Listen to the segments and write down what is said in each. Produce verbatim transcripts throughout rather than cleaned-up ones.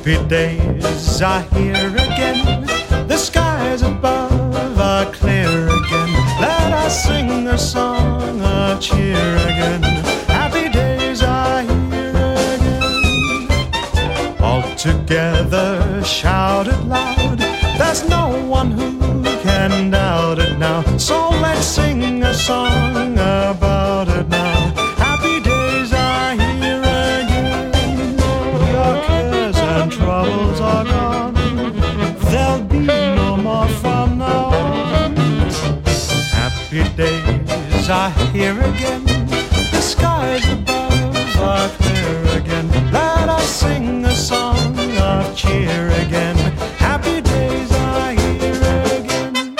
Happy days are here again. The skies above are clear again. Let us sing a song of cheer again. Happy days are here again. All together shout it loud. There's no one who can doubt it now. So let's sing a song about it now. Happy days are here again. Your cares and troubles are gone. There'll be no more from now on. Happy days are here again. The skies above are clear again. Let us sing a song of cheer again. Happy days are here again.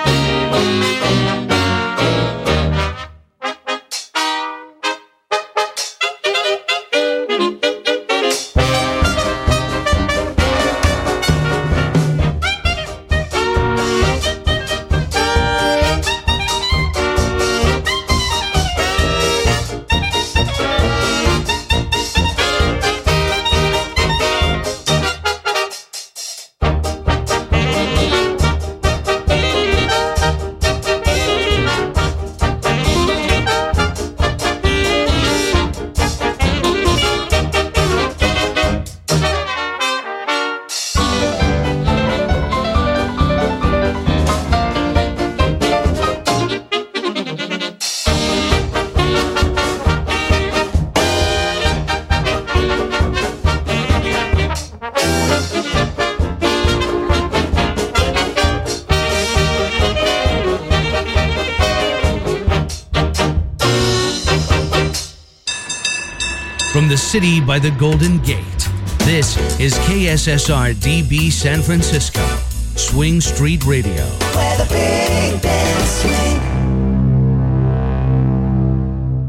From the city by the Golden Gate, this is K S S R D B San Francisco, Swing Street Radio. Where the big band swings.